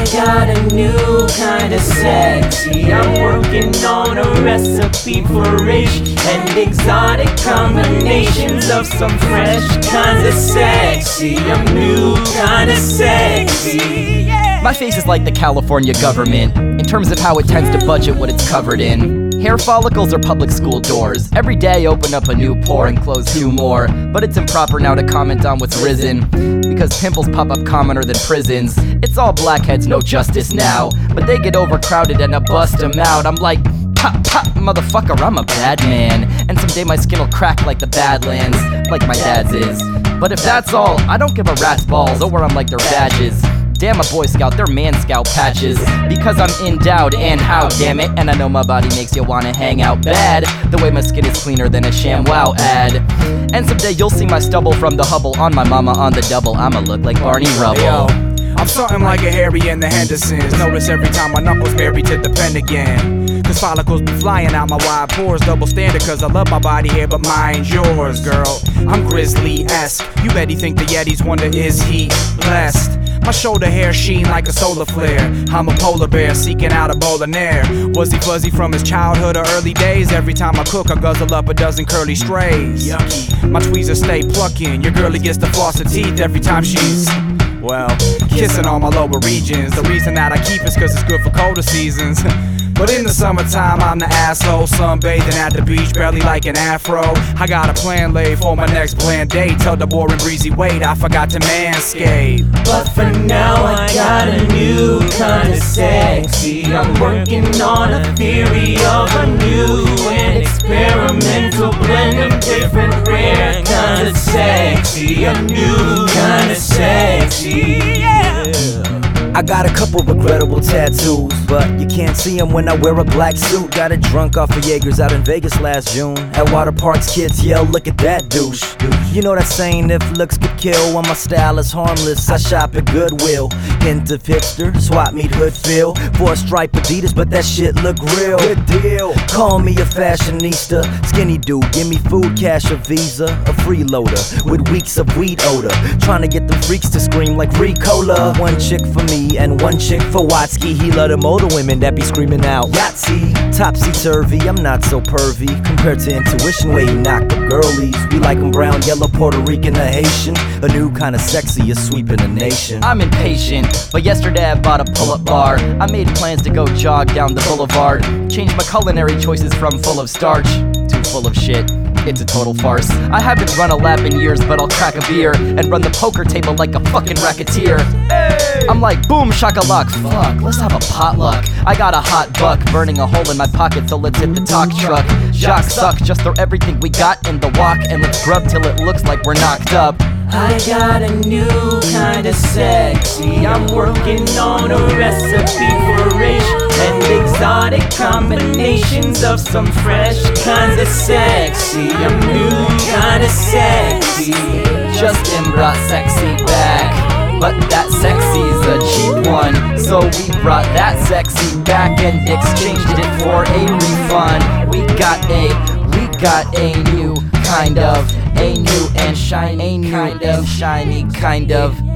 I got a new kind of sexy. I'm working on a recipe for rich and exotic combinations of some fresh kinds of sexy. I'm new kind of sexy. My face is like the California government in terms of how it tends to budget what it's covered in. Hair follicles are public school doors. Every day open up a new pore and close two more. But it's improper now to comment on what's risen, because pimples pop up commoner than prisons. It's all blackheads, no justice now, but they get overcrowded and I bust them out. I'm like, pop, pop, motherfucker, I'm a bad man. And someday my skin'll crack like the Badlands, like my dad's is. But if that's all, I don't give a rat's balls, or where I'm like their badges. Damn a Boy Scout, they're Man Scout patches, because I'm endowed and how, damn it. And I know my body makes you wanna hang out bad, the way my skin is cleaner than a ShamWow ad. And someday you'll see my stubble from the Hubble on my mama on the double. I'ma look like Barney Rubble. Yo, I'm something like a Harry and the Hendersons. Notice every time my knuckles married to the pen again. Cause follicles be flying out my wide pores. Double standard cause I love my body hair, but mine's yours, girl. I'm Grizzly-esque. You bet he think the Yetis wonder is he blessed. My shoulder hair sheen like a solar flare. I'm a polar bear seeking out a bowl of nair. Was he fuzzy from his childhood or early days? Every time I cook I guzzle up a dozen curly strays. Yucky. My tweezers stay plucking. Your girlie gets to floss her teeth every time she's, well, kissing on my lower regions. The reason that I keep is cause it's good for colder seasons. But in the summertime, I'm the asshole, sunbathing at the beach, barely like an afro. I got a plan laid for my next bland date. Tell the boring breezy wait, I forgot to manscape. But for now, I got a new kind of sexy. I'm working on a theory of a new and experimental blend of different rare kinds of sexy. A new kind of sexy. I got a couple regrettable tattoos, but you can't see them when I wear a black suit. Got it drunk off of Jaegers out in Vegas last June. At water parks, kids yell, look at that douche. You know that saying, if looks could kill, when my style is harmless, I shop at Goodwill. Hint of hipster, swap meet hood feel. For a stripe Adidas, but that shit look real. Good deal. Call me a fashionista, skinny dude, give me food, cash, a visa. A freeloader, with weeks of weed odor. Trying to get them freaks to scream like free cola. One chick for me and one chick for Watsky. He love them older women that be screaming out Yahtzee. Topsy-turvy, I'm not so pervy compared to intuition where he knock the girlies. We like them brown, yellow, Puerto Rican, or Haitian. A new kind of sexy is sweeping the nation. I'm impatient, but yesterday I bought a pull-up bar. I made plans to go jog down the boulevard. Changed my culinary choices from full of starch to full of shit. It's a total farce. I haven't run a lap in years, but I'll crack a beer and run the poker table like a fucking racketeer. Hey! I'm like, boom, shakalak, fuck, let's have a potluck. I got a hot buck, burning a hole in my pocket, so let's hit the talk truck. Jocks suck, just throw everything we got in the wok, and let's grub till it looks like we're knocked up. I got a new kind of sexy. I'm working on a recipe for rich and exotic combinations of some fresh kinds of sexy. I'm new kind of sexy. Justin brought sexy back, but that sexy's a cheap one. So we brought that sexy back and exchanged it for a refund. We got a new kind of, a new and shiny kind of, shiny kind of